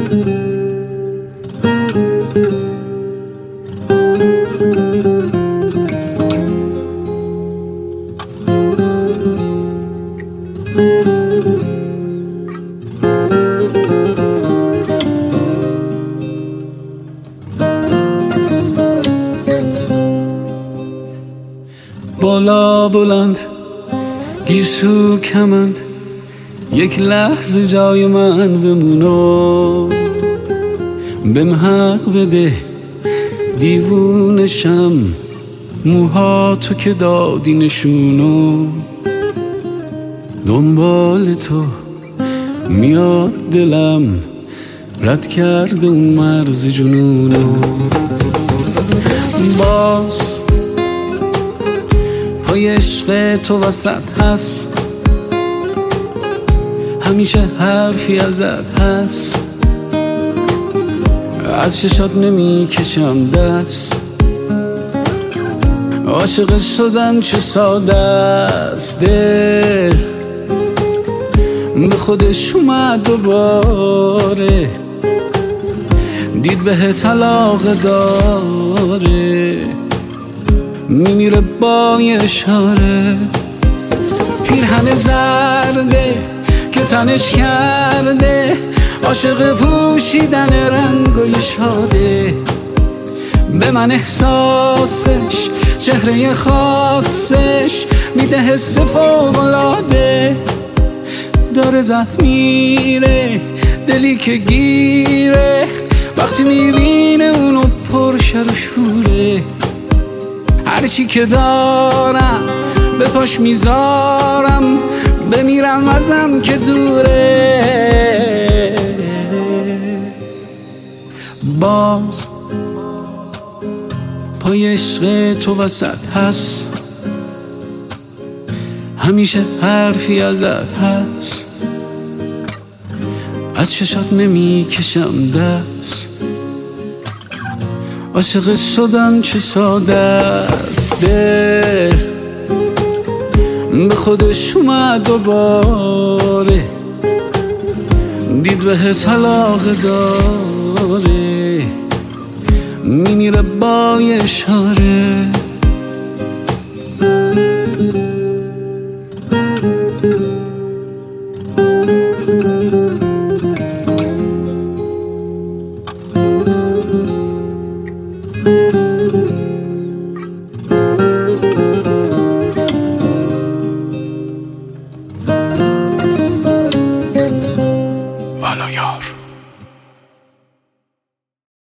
بالا بلند گیسو کمند، یک لحظه جای من بمونو، بهم حق بده دیوونشم، موها تو که دادی نشونو، دنبال تو میاد دلم، رد کرده اون مرز جنونو. باز پای عشق تو وسط هست، همیشه حرفی ازت هست، از چشات نمی کشم دست، عاشق شدن چه ساده است، دل به خودش اومد دوباره، دید بهت علاقه داره، میمیره با یه اشاره. پیرهن زرده که تنش کرده، عاشق پوشیدن رنگای شاده، به من احساسش چهره خاصش میده حس فوق‌العاده، داره زخم میره دلی که گیره، وقتی میبینه اونو پرشر و شوره، هرچی که دارم به پاش میذارم، بمیرم ازم که دوره. باز پای عشق تو وسط هست، همیشه حرفی ازت هست، از چشات نمی کشم دست، عاشق شدن چه ساده است، دل به خودش اومد دوباره، دید بهت علاقه داره، میمیره با یه اشاره. والا یار